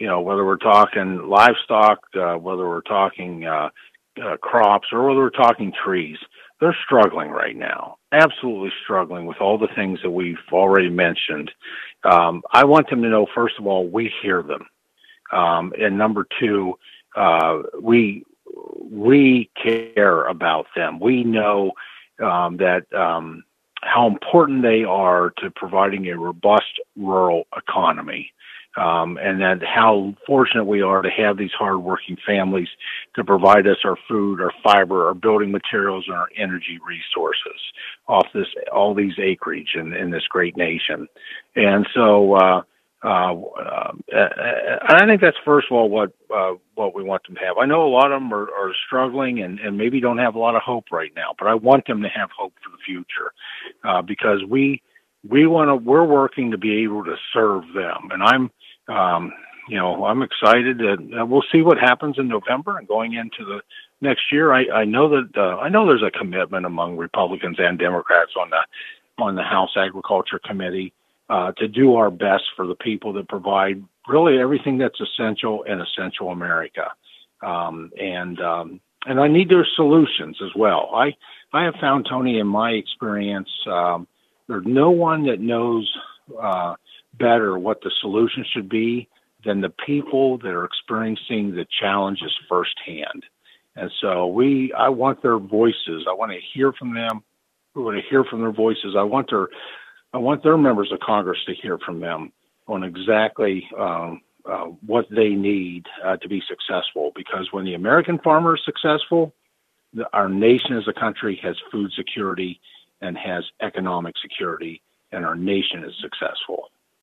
whether we're talking livestock, whether we're talking crops, or whether we're talking trees, they're struggling right now, absolutely struggling with all the things that we've already mentioned. I want them to know, first of all, we hear them. And number two, we care about them. We know that how important they are to providing a robust rural economy, and that how fortunate we are to have these hardworking families to provide us our food, our fiber, our building materials, and our energy resources off all these acreage in this great nation. And so, I think that's first of all what we want them to have. I know a lot of them are struggling and maybe don't have a lot of hope right now, but I want them to have hope for the future, because we're working to be able to serve them. And I'm excited that we'll see what happens in November and going into the next year. I know there's a commitment among Republicans and Democrats on the House Agriculture Committee to do our best for the people that provide really everything that's essential in essential America. And I need their solutions as well. I have found, Tony, in my experience, there's no one that knows better what the solution should be than the people that are experiencing the challenges firsthand. And so I want their voices. I want to hear from them. We want to hear from their voices. I want their members of Congress to hear from them on exactly what they need to be successful. Because when the American farmer is successful, our nation as a country has food security and has economic security, and our nation is successful.